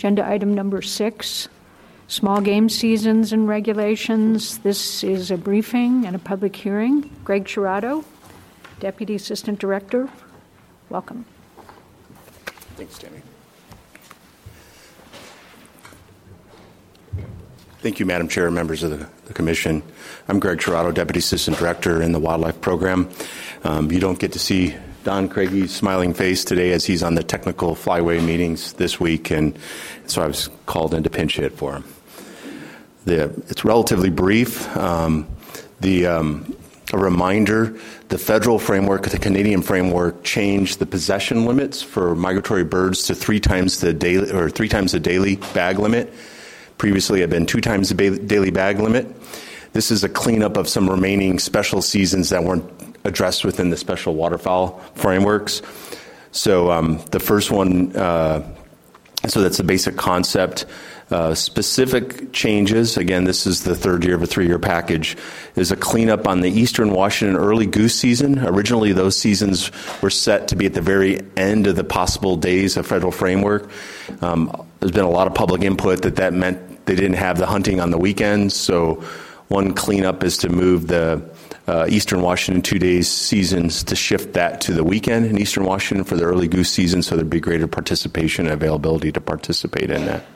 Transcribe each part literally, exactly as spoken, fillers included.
Agenda item number six, small game seasons and regulations. This is a briefing and a public hearing. Greg Chirato, Deputy Assistant Director, welcome. Thanks, Tammy. Thank you, Madam Chair, members of the, the Commission. I'm Greg Chirato, Deputy Assistant Director in the Wildlife Program. Um, you don't get to see Don Craigie's smiling face today as he's on the technical flyway meetings this week, and so I was called in to pinch hit for him. The, it's relatively brief. Um, the um, a reminder, the federal framework, the Canadian framework, changed the possession limits for migratory birds to three times the daily or three times the daily bag limit. Previously, it had been two times the daily bag limit. This is a cleanup of some remaining special seasons that weren't addressed within the special waterfowl frameworks. So um, the first one, uh, so that's the basic concept. Uh, specific changes, again, this is the third year of a three-year package, is a cleanup on the Eastern Washington early goose season. Originally, those seasons were set to be at the very end of the possible days of federal framework. Um, there's been a lot of public input that that meant they didn't have the hunting on the weekends, so one cleanup is to move the uh, Eastern Washington two days seasons to shift that to the weekend in Eastern Washington for the early goose season, so there'd be greater participation and availability to participate in that.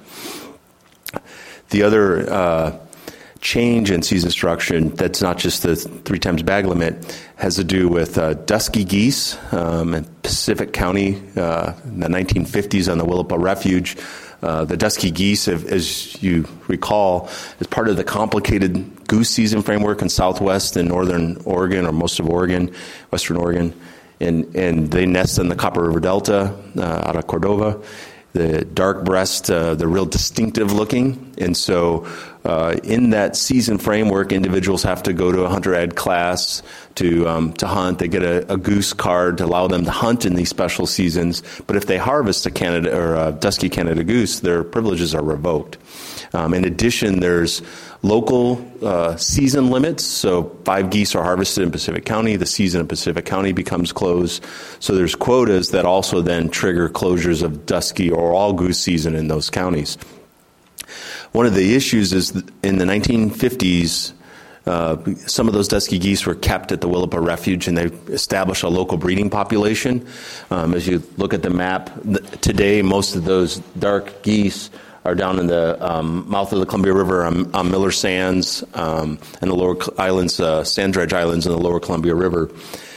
The other uh, change in season structure that's not just the three times bag limit has to do with uh, dusky geese um, in Pacific County uh, in the nineteen fifties on the Willapa Refuge. Uh, the dusky geese, as you recall, is part of the complicated goose season framework in southwest and northern Oregon, or most of Oregon, western Oregon, and, and they nest in the Copper River Delta uh, out of Cordova. The dark breast, uh, they're real distinctive looking, and so uh, in that season framework, individuals have to go to a hunter ed class to um, to hunt. They get a, a goose card to allow them to hunt in these special seasons. But if they harvest a Canada or a dusky Canada goose, their privileges are revoked. Um, in addition, there's local uh, season limits. So five geese are harvested in Pacific County. The season in Pacific County becomes closed. So there's quotas that also then trigger closures of dusky or all goose season in those counties. One of the issues is that in the nineteen fifties, uh, some of those dusky geese were kept at the Willapa Refuge, and they established a local breeding population. Um, as you look at the map, th- today most of those dark geese are down in the um, mouth of the Columbia River on, on Miller Sands um, and the lower islands, uh, Sand Dredge Islands in the lower Columbia River.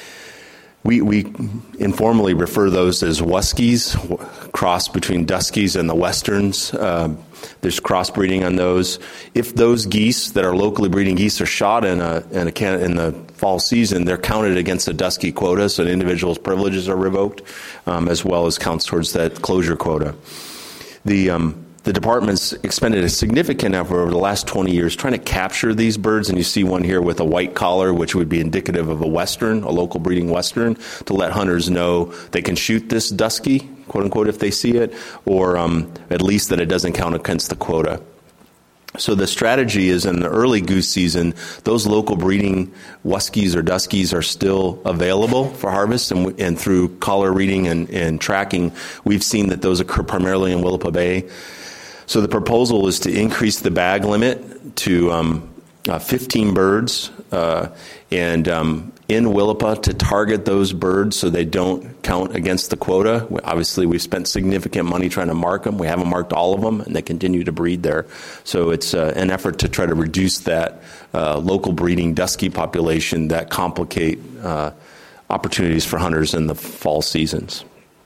We, we informally refer those as Wuskies, cross between Duskies and the Westerns. Uh, there's crossbreeding on those. If those geese that are locally breeding geese are shot in a, in a can, in the fall season, they're counted against the dusky quota, so an individual's privileges are revoked, um, as well as counts towards that closure quota. The um, The department's expended a significant effort over the last twenty years trying to capture these birds, and you see one here with a white collar, which would be indicative of a Western, a local breeding Western, to let hunters know they can shoot this dusky, quote unquote, if they see it, or um, at least that it doesn't count against the quota. So the strategy is in the early goose season, those local breeding Wuskies or Duskies are still available for harvest, and, and through collar reading and, and tracking, we've seen that those occur primarily in Willapa Bay. So the proposal is to increase the bag limit to um, uh, fifteen birds uh, and um, in Willapa to target those birds so they don't count against the quota. Obviously, we've spent significant money trying to mark them. We haven't marked all of them, and they continue to breed there. So it's uh, an effort to try to reduce that uh, local breeding dusky population that complicate uh, opportunities for hunters in the fall seasons.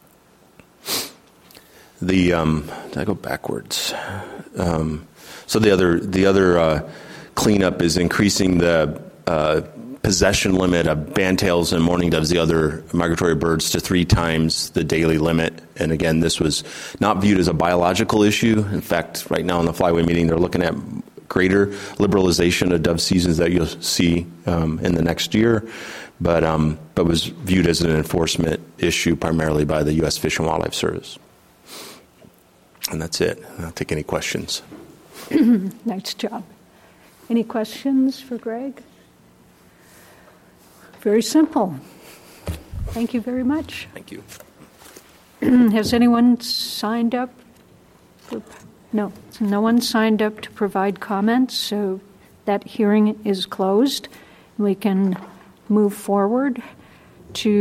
The um, did I go backwards? Um, so the other the other uh, cleanup is increasing the uh, possession limit of bandtails and mourning doves, the other migratory birds, to three times the daily limit. And again, this was not viewed as a biological issue. In fact, right now in the flyway meeting, they're looking at greater liberalization of dove seasons that you'll see um, in the next year, but um, but was viewed as an enforcement issue primarily by the U S Fish and Wildlife Service. And that's it. I'll take any questions. Nice job. Any questions for Greg? Very simple. Thank you very much. Thank you. Has anyone signed up No, no one signed up to provide comments, so that hearing is closed. We can move forward to